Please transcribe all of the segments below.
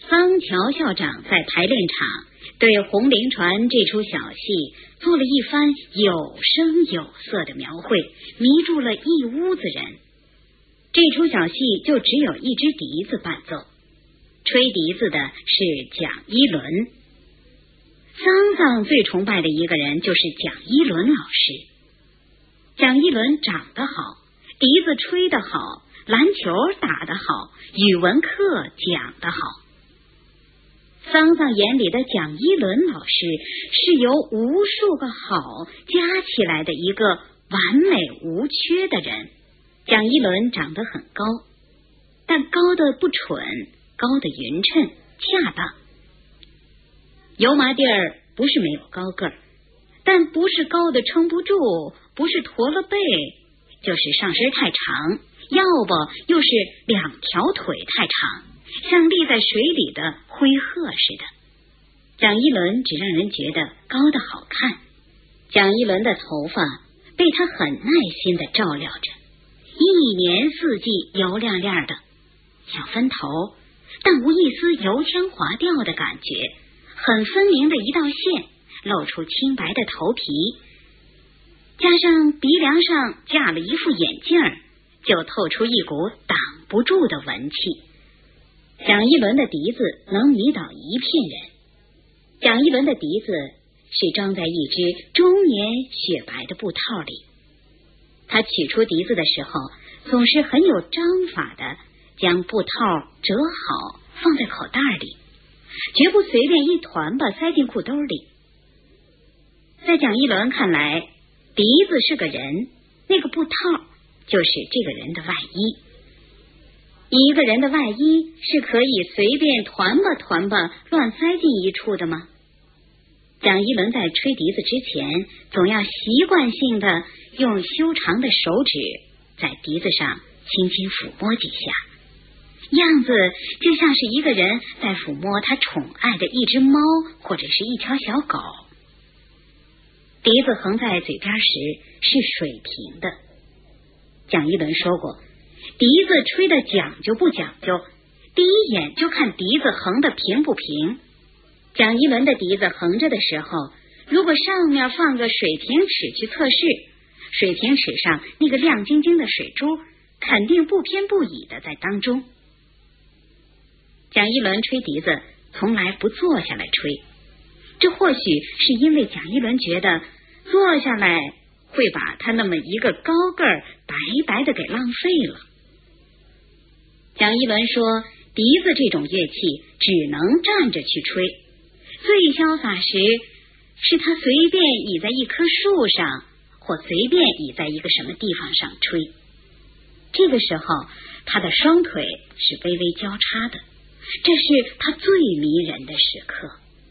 桑乔校长在排练场对红菱船这出小戏做了一番有声有色的描绘，迷住了一屋子人。这出小戏就只有一支笛子伴奏，吹笛子的是蒋一伦。桑桑最崇拜的一个人就是蒋一伦老师。蒋一伦长得好，笛子吹得好，篮球打得好，语文课讲得好。桑桑眼里的蒋一伦老师是由无数个好加起来的一个完美无缺的人。蒋一伦长得很高，但高的不蠢，高的匀称恰当。油麻地儿不是没有高个儿，但不是高的撑不住，不是驼了背，就是上身太长，要不又是两条腿太长，像立在水里的灰鹤似的。蒋一伦只让人觉得高的好看。蒋一伦的头发被他很耐心的照料着，一年四季油亮亮的，像分头，但无一丝油腔滑调的感觉，很分明的一道线，露出清白的头皮，加上鼻梁上架了一副眼镜，就透出一股挡不住的文气。蒋一伦的笛子能迷倒一片人。蒋一伦的笛子是装在一只终年雪白的布套里，他取出笛子的时候总是很有章法的将布套折好放在口袋里，绝不随便一团把塞进裤兜里。在蒋一伦看来，笛子是个人，那个布套就是这个人的外衣。一个人的外衣是可以随便团吧乱塞进一处的吗？蒋一伦在吹笛子之前，总要习惯性的用修长的手指在笛子上轻轻抚摸几下，样子就像是一个人在抚摸他宠爱的一只猫或者是一条小狗。笛子横在嘴边时是水平的。蒋一伦说过，笛子吹的讲究不讲究，第一眼就看笛子横的平不平。蒋一伦的笛子横着的时候，如果上面放个水平尺去测试，水平尺上那个亮晶晶的水珠肯定不偏不倚的在当中。蒋一伦吹笛子从来不坐下来吹，这或许是因为蒋一伦觉得坐下来会把他那么一个高个儿白白的给浪费了。蒋一伦说，笛子这种乐器只能站着去吹，最潇洒时是他随便倚在一棵树上，或随便倚在一个什么地方上吹。这个时候他的双腿是微微交叉的，这是他最迷人的时刻。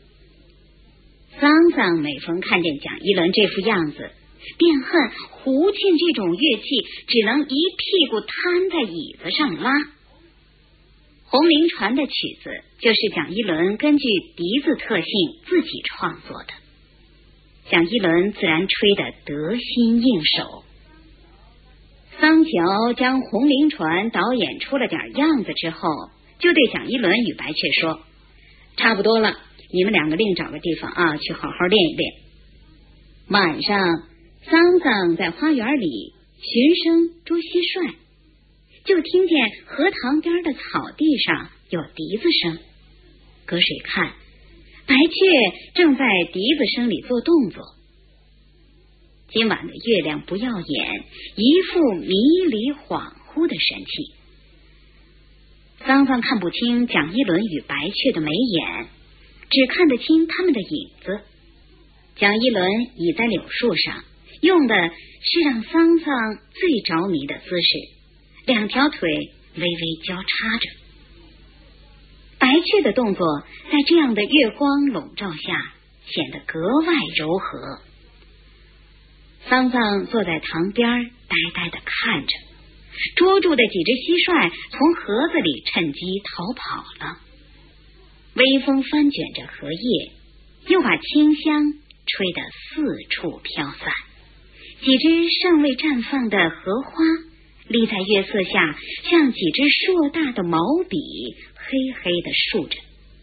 桑桑每逢看见蒋一伦这副样子，便恨胡琴这种乐器只能一屁股瘫在椅子上拉。红菱船的曲子就是蒋一伦根据笛子特性自己创作的，蒋一伦自然吹得得心应手。桑乔将红菱船导演出了点样子之后，就对蒋一伦与白雀说，差不多了，你们两个另找个地方啊，去好好练一练。晚上桑桑在花园里寻声捉蟋蟀，就听见荷塘边的草地上有笛子声。隔水看，白雀正在笛子声里做动作。今晚的月亮不耀眼，一副迷离恍惚的神气。桑桑看不清蒋一伦与白雀的眉眼，只看得清他们的影子。蒋一伦倚在柳树上，用的是让桑桑最着迷的姿势，两条腿微微交叉着。白雀的动作在这样的月光笼罩下显得格外柔和。桑桑坐在塘边呆呆地看着，捉住的几只蟋蟀从盒子里趁机逃跑了。微风翻卷着荷叶，又把清香吹得四处飘散。几只尚未绽放的荷花立在月色下，像几只硕大的毛笔，黑黑地竖着。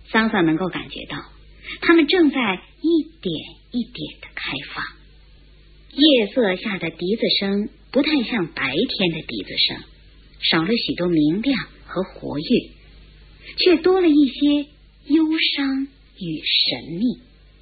桑桑能够感觉到，他们正在一点一点的开放。夜色下的笛子声不太像白天的笛子声，少了许多明亮和活跃，却多了一些忧伤与神秘。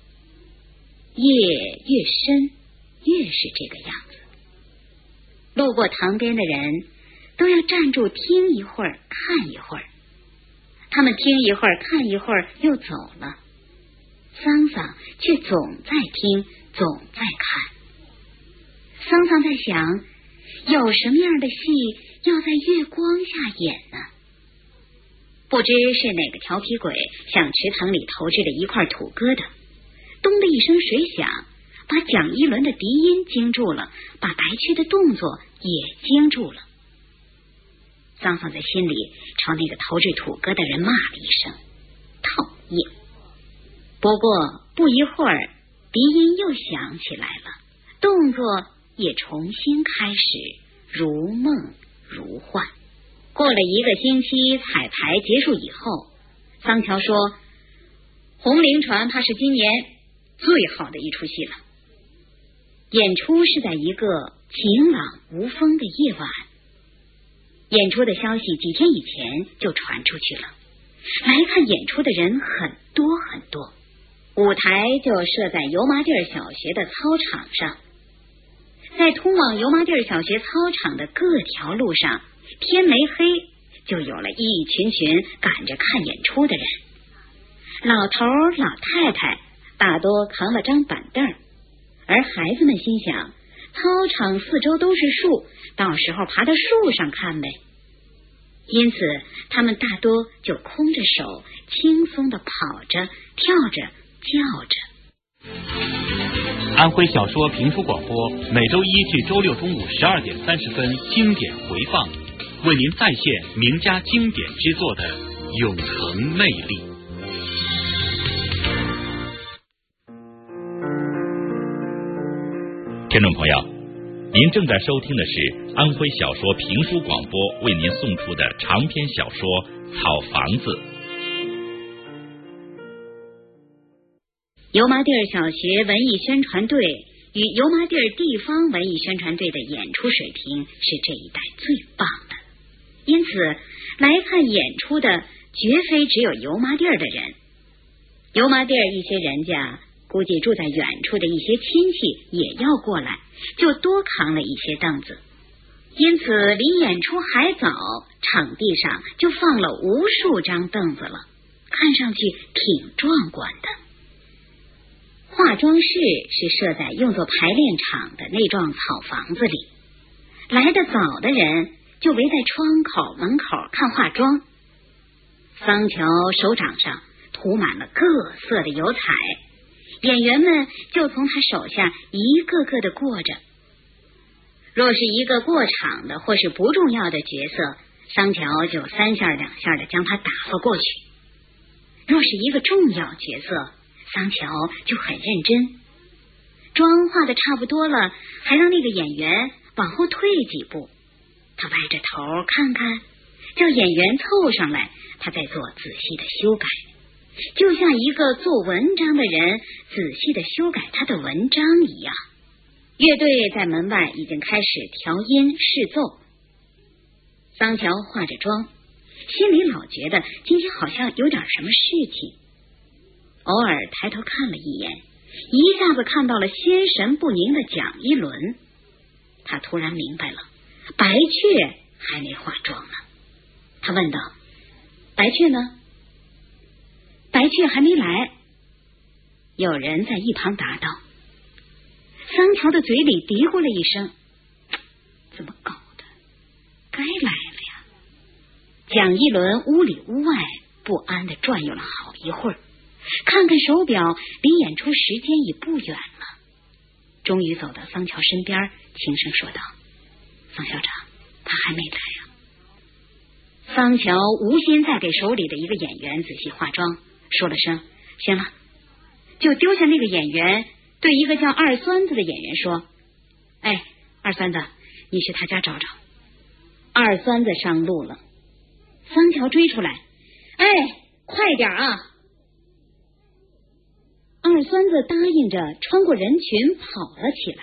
夜越深，越是这个样子。路过塘边的人都要站住听一会儿，看一会儿。他们听一会儿，看一会儿，又走了。桑桑却总在听，总在看。桑桑在想，有什么样的戏要在月光下演呢？不知是哪个调皮鬼向池塘里投掷了一块土疙瘩，咚的一声水响，把蒋一轮的笛音惊住了，把白雀的动作也惊住了。桑桑在心里朝那个投掷土疙瘩人骂了一声讨厌。不过不一会儿，笛音又响起来了，动作也重新开始，如梦如幻。过了1个星期，彩排结束以后，桑乔说，红菱船怕是今年最好的一出戏了。演出是在一个晴朗无风的夜晚，演出的消息几天以前就传出去了，来看演出的人很多很多。舞台就设在油麻地小学的操场上，在通往油麻地小学操场的各条路上，天没黑就有了一群群赶着看演出的人。老头老太太大多扛了张板凳，而孩子们心想，操场四周都是树，到时候爬到树上看呗。因此他们大多就空着手，轻松地跑着跳着叫着。 安徽小说评书广播每周1至周6中午12点30分经典回放，为您再现名家经典之作的永恒魅力。听众朋友，您正在收听的是安徽小说评书广播为您送出的长篇小说《草房子》。 油麻地小学文艺宣传队与油麻地地方文艺宣传队的演出水平是这一代最棒的，因此来看演出的绝非只有油麻地的人。油麻地一些人家估计住在远处的一些亲戚也要过来，就多扛了一些凳子，因此离演出还早，场地上就放了无数张凳子了，看上去挺壮观的。化妆室是设在用作排练场的那幢草房子里，来得早的人就围在窗口门口看化妆。桑乔手掌上涂满了各色的油彩，演员们就从他手下一个个的过着。若是一个过场的或是不重要的角色，桑乔就3下2下的将他打发过去；若是一个重要角色，桑乔就很认真，妆化的差不多了，还让那个演员往后退几步，他歪着头看看，叫演员凑上来，他再做仔细的修改，就像一个做文章的人仔细的修改他的文章一样。乐队在门外已经开始调音试奏，桑乔化着妆，心里老觉得今天好像有点什么事情，偶尔抬头看了一眼，一下子看到了心神不宁的蒋一轮。他突然明白了，白雀还没化妆呢。他问道，白雀呢？白雀还没来。有人在一旁答道。桑乔的嘴里嘀咕了一声，怎么搞的，该来了呀。蒋一轮屋里屋外不安地转悠了好一会儿，看看手表，离演出时间已不远了，终于走到桑乔身边，轻声说道，桑校长，他还没来啊。桑乔无心再给手里的一个演员仔细化妆，说了声行了，就丢下那个演员，对一个叫二孙子的演员说，哎，二孙子，你去他家找找。二孙子上路了，桑乔追出来，哎，快点啊， 酸子答应着穿过人群跑了起来。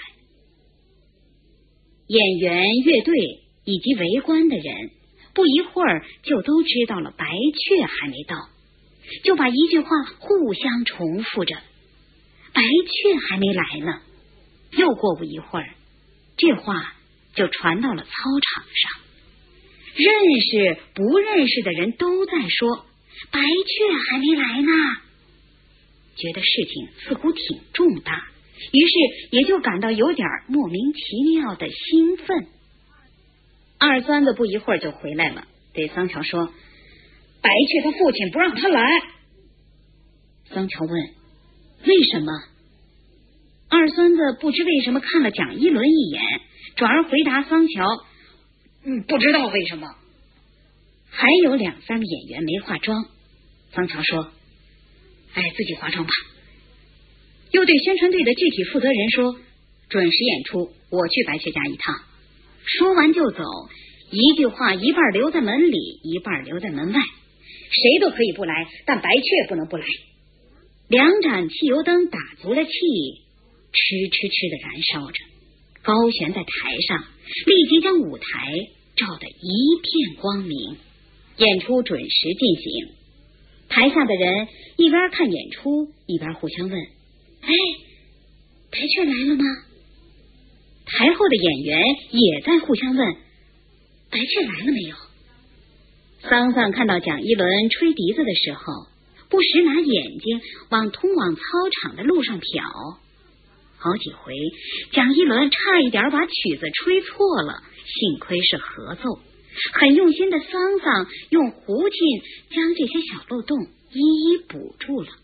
演员、乐队以及围观的人不一会儿就都知道了白雀还没到，就把一句话互相重复着：白雀还没来呢。又过不一会儿，这话就传到了操场上，认识不认识的人都在说白雀还没来呢，觉得事情似乎挺重大，于是也就感到有点莫名其妙的兴奋。二酸子不一会儿就回来了，对桑乔说：白雀他父亲不让他来。桑乔问：为什么？二酸子不知为什么看了蒋一轮一眼，转而回答桑乔：不知道为什么。还有2、3个演员没化妆，桑乔说：自己化妆吧。又对宣传队的具体负责人说：准时演出，我去白雀家一趟。说完就走，一句话一半留在门里，一半留在门外，谁都可以不来，但白雀不能不来。2盏汽油灯打足了气，哧哧哧的燃烧着，高悬在台上，立即将舞台照得一片光明。演出准时进行，台下的人一边看演出一边互相问：白雀来了吗？台后的演员也在互相问：白雀来了没有？桑桑看到蒋一轮吹笛子的时候，不时拿眼睛往通往操场的路上瞟，好几回蒋一轮差一点把曲子吹错了，幸亏是合奏，很用心的桑桑用胡琴将这些小漏洞一一补住了。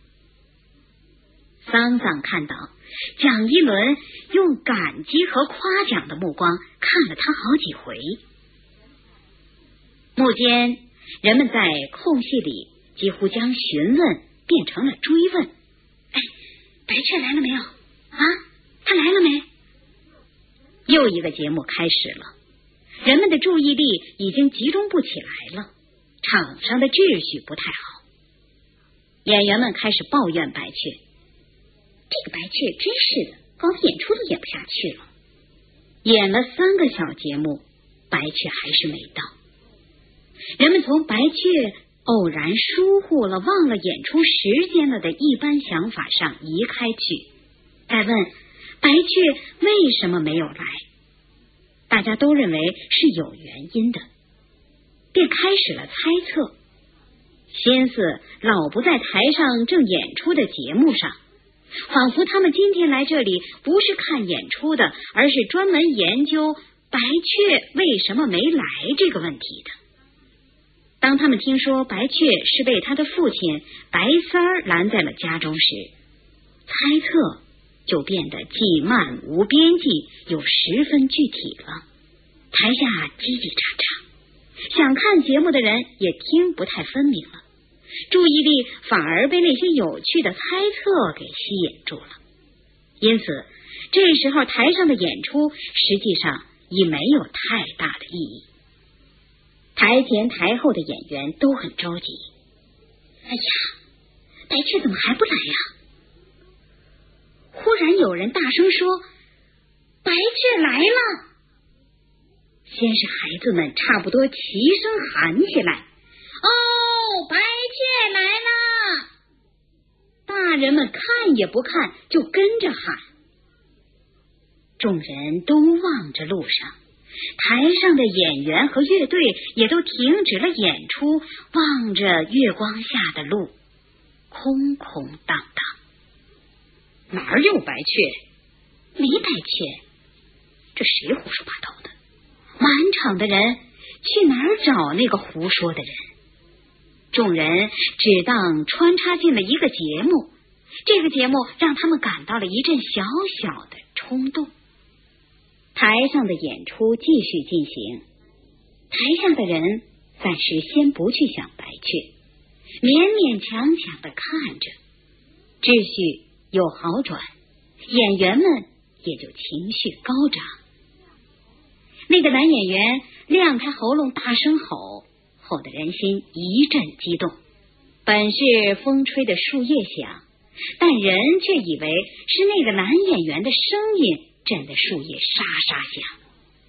桑桑看到蒋一轮用感激和夸奖的目光看了他好几回。幕间人们在空隙里几乎将询问变成了追问：白雀来了没有？他来了没？又一个节目开始了，人们的注意力已经集中不起来了，场上的秩序不太好。演员们开始抱怨白雀：这个白雀真是的，搞得演出都演不下去了。演了3个小节目，白雀还是没到。人们从白雀偶然疏忽了忘了演出时间了的一般想法上移开去，再问白雀为什么没有来，大家都认为是有原因的，便开始了猜测，心思老不在台上正演出的节目上，仿佛他们今天来这里不是看演出的，而是专门研究白雀为什么没来这个问题的。当他们听说白雀是被他的父亲白三儿拦在了家中时，猜测就变得既漫无边际又十分具体了。台下叽叽喳喳，想看节目的人也听不太分明了，注意力反而被那些有趣的猜测给吸引住了。因此这时候台上的演出实际上已没有太大的意义。台前台后的演员都很着急，白雀怎么还不来呀？忽然有人大声说：白雀来了！先是孩子们差不多齐声喊起来：白雀来了！大人们看也不看就跟着喊。众人都望着路上，台上的演员和乐队也都停止了演出，望着月光下的路，空空荡荡。哪儿有白雀？没白雀，这谁胡说八道的？满场的人去哪儿找那个胡说的人？众人只当穿插进了一个节目，这个节目让他们感到了一阵小小的冲动。台上的演出继续进行，台下的人暂时先不去想白雀，勉勉强强地看着，秩序有好转，演员们也就情绪高涨。那个男演员亮开喉咙大声吼，吼得人心一阵激动。本是风吹的树叶响， 但人却以为是那个男演员的声音震得树叶沙沙响。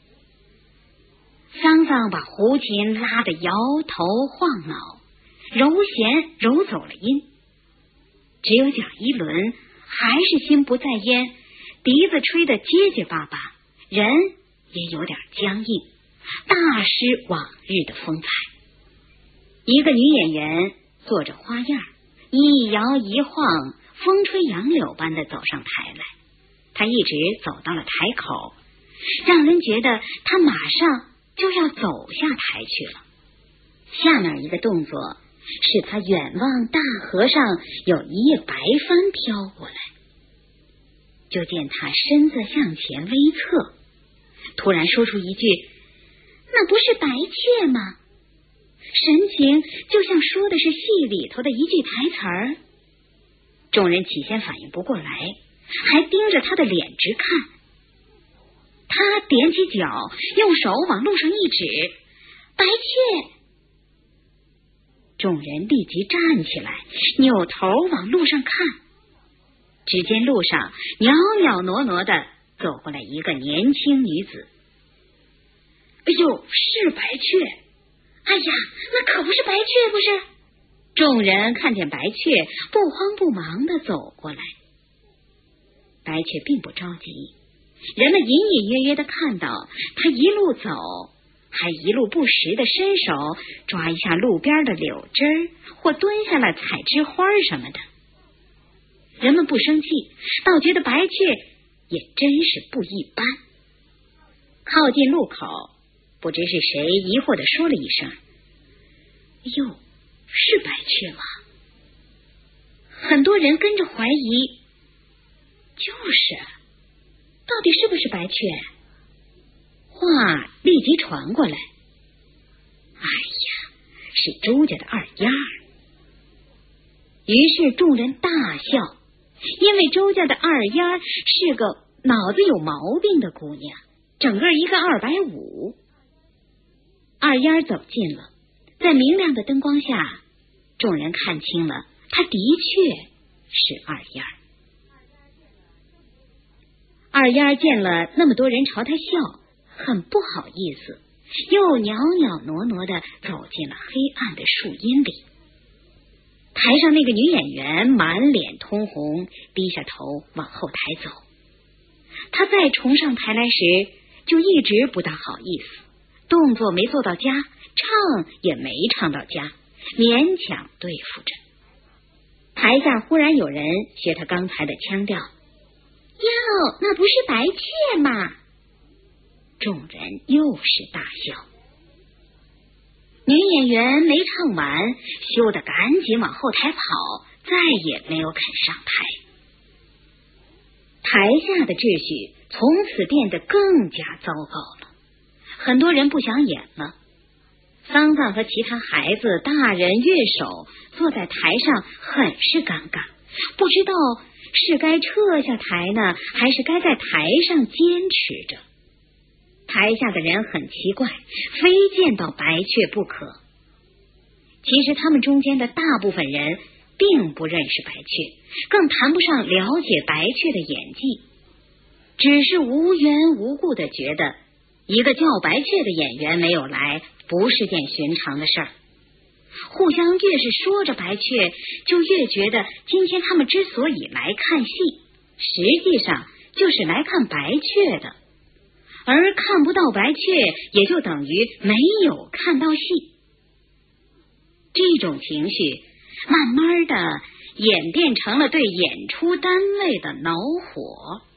桑桑把胡琴拉得摇头晃脑，揉弦揉走了音，只有蒋一伦还是心不在焉，笛子吹得结结巴巴，人也有点僵硬，大失往日的风采。一个女演员做着花样，一摇一晃，风吹杨柳般的走上台来。她一直走到了台口，让人觉得她马上就要走下台去了。下面一个动作使她远望大河上有一叶白帆飘过来，就见她身子向前微侧，突然说出一句：“那不是白雀吗？”神情就像说的是戏里头的一句台词儿。众人起先反应不过来，还盯着他的脸直看。他踮起脚，用手往路上一指：“白雀！”众人立即站起来，扭头往路上看。只见路上袅袅挪挪的走过来一个年轻女子。“哎呦，是白雀！哎呀，那可不是白雀，不是？”众人看见白雀，不慌不忙的走过来。白雀并不着急，人们隐隐约约的看到他一路走，还一路不时的伸手抓一下路边的柳枝儿，或蹲下来采枝花什么的。人们不生气，倒觉得白雀也真是不一般。靠近路口，不知是谁疑惑的说了一声：“哟，是白雀吗？”很多人跟着怀疑，就是，到底是不是白雀？话立即传过来：“哎呀，是周家的二丫。”于是众人大笑，因为周家的二丫是个脑子有毛病的姑娘，整个一个250。二丫走近了，在明亮的灯光下，众人看清了，她的确是二丫。二丫见了那么多人朝她笑，很不好意思，又袅袅挪挪的走进了黑暗的树荫里。台上那个女演员满脸通红，低下头往后台走。她再重上台来时，就一直不大好意思，动作没做到家，唱也没唱到家，勉强对付着。台下忽然有人学他刚才的腔调：“哟，那不是白雀吗？”众人又是大笑。女演员没唱完，羞得赶紧往后台跑，再也没有肯上台。台下的秩序从此变得更加糟糕了，很多人不想演了。桑桑和其他孩子、大人、乐手坐在台上很是尴尬，不知道是该撤下台呢，还是该在台上坚持着。台下的人很奇怪，非见到白雀不可。其实他们中间的大部分人并不认识白雀，更谈不上了解白雀的演技，只是无缘无故的觉得一个叫白雀的演员没有来，不是件寻常的事儿。互相越是说着白雀，就越觉得今天他们之所以来看戏，实际上就是来看白雀的，而看不到白雀，也就等于没有看到戏。这种情绪慢慢的演变成了对演出单位的恼火。